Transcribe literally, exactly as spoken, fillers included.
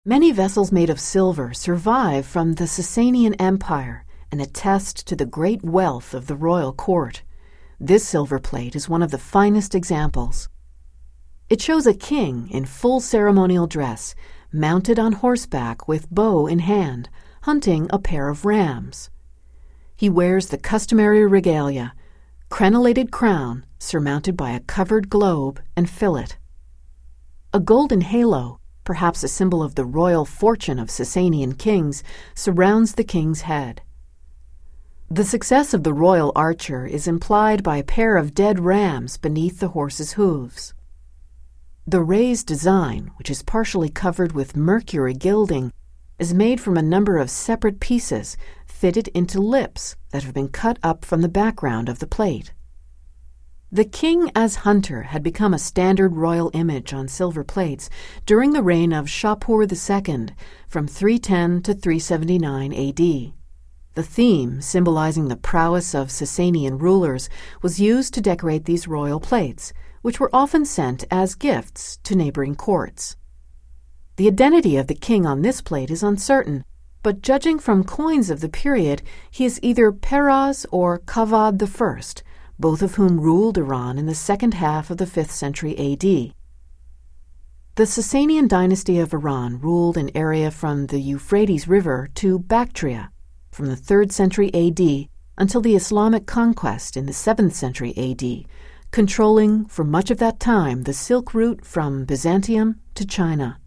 Many vessels made of silver survive from the Sasanian Empire and attest to the great wealth of the royal court. This silver plate is one of the finest examples. It shows a king in full ceremonial dress, mounted on horseback with bow in hand, hunting a pair of rams. He wears the customary regalia, crenellated crown surmounted by a covered globe and fillet. A golden halo, perhaps a symbol of the royal fortune of Sasanian kings, surrounds the king's head. The success of the royal archer is implied by a pair of dead rams beneath the horse's hooves. The raised design, which is partially covered with mercury gilding, is made from a number of separate pieces fitted into lips that have been cut up from the background of the plate. The king as hunter had become a standard royal image on silver plates during the reign of Shapur the Second from three ten to three seventy-nine A D. The theme, symbolizing the prowess of Sasanian rulers, was used to decorate these royal plates, which were often sent as gifts to neighboring courts. The identity of the king on this plate is uncertain, but judging from coins of the period, he is either Peraz or Kavad the First, both of whom ruled Iran in the second half of the fifth century A D. The Sasanian dynasty of Iran ruled an area from the Euphrates River to Bactria from the third century A D until the Islamic conquest in the seventh century A D, controlling for much of that time the Silk Route from Byzantium to China.